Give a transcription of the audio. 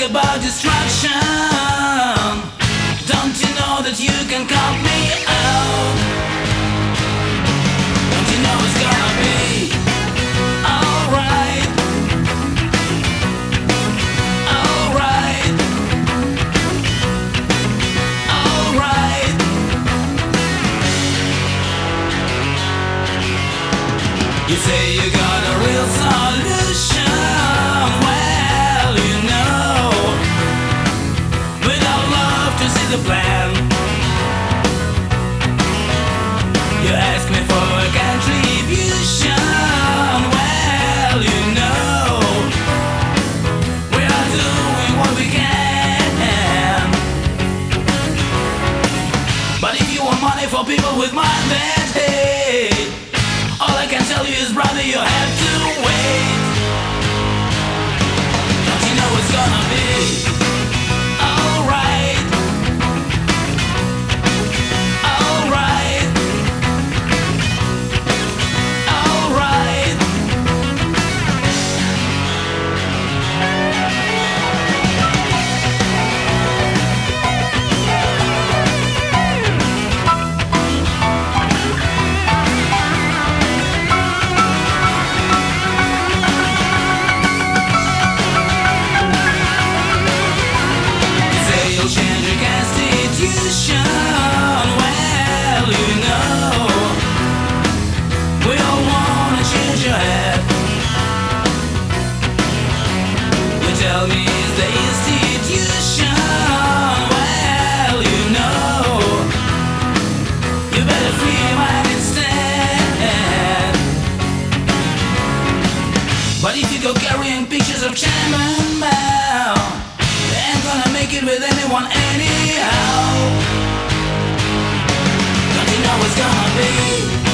about destruction. Don't you know that you can count me out? Don't you know it's gonna be alright? Alright. Alright. You say you got a real solution. Well, you know, we'd all love to see the plan. You ask me for a contribution. Well, you know, we are doing what we can. But if you want money for people with mind, then hey, all I can tell you is, brother, you have to wait. Don't you know it's gonna be alright? Alright. Alright. Change your constitution. Well, you know, we all wanna change your head. You tell me it's the institution. Well, you know, you better free your mind instead. But if you go carrying pictures of Chairman Mao, ain't gonna make it with anyone anyhow. Don't you know it's gonna be